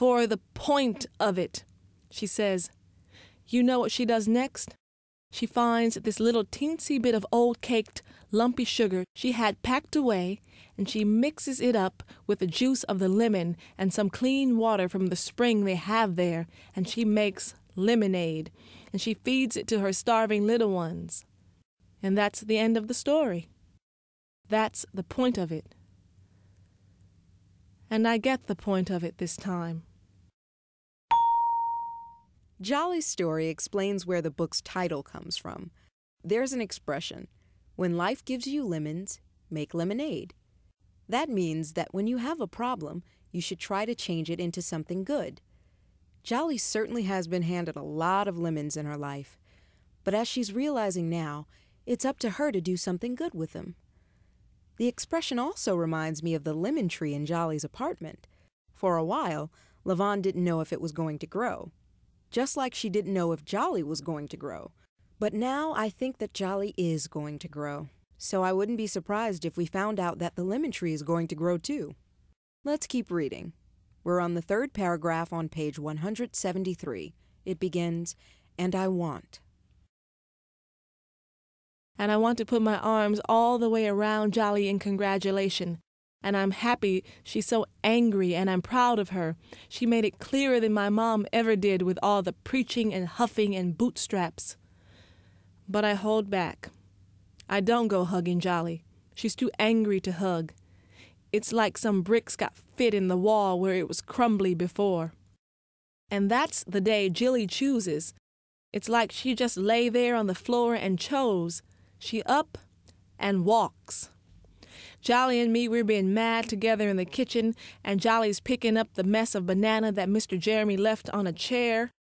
for the point of it, she says. You know what she does next? She finds this little teensy bit of old caked, lumpy sugar she had packed away, and she mixes it up with the juice of the lemon and some clean water from the spring they have there, and she makes lemonade, and she feeds it to her starving little ones. And that's the end of the story. That's the point of it. And I get the point of it this time. Jolly's story explains where the book's title comes from. There's an expression, when life gives you lemons, make lemonade. That means that when you have a problem, you should try to change it into something good. Jolly certainly has been handed a lot of lemons in her life, but as she's realizing now, it's up to her to do something good with them. The expression also reminds me of the lemon tree in Jolly's apartment. For a while, Levon didn't know if it was going to grow, just like she didn't know if Jolly was going to grow. But now I think that Jolly is going to grow, so I wouldn't be surprised if we found out that the lemon tree is going to grow too. Let's keep reading. We're on the third paragraph on page 173. It begins, "And I want." And I want to put my arms all the way around Jolly in congratulation. And I'm happy she's so angry, and I'm proud of her. She made it clearer than my mom ever did with all the preaching and huffing and bootstraps. But I hold back. I don't go hugging Jolly. She's too angry to hug. It's like some bricks got fit in the wall where it was crumbly before. And that's the day Jilly chooses. It's like she just lay there on the floor and chose. She up and walks. Jolly and me, we're being mad together in the kitchen, and Jolly's picking up the mess of banana that Mr. Jeremy left on a chair.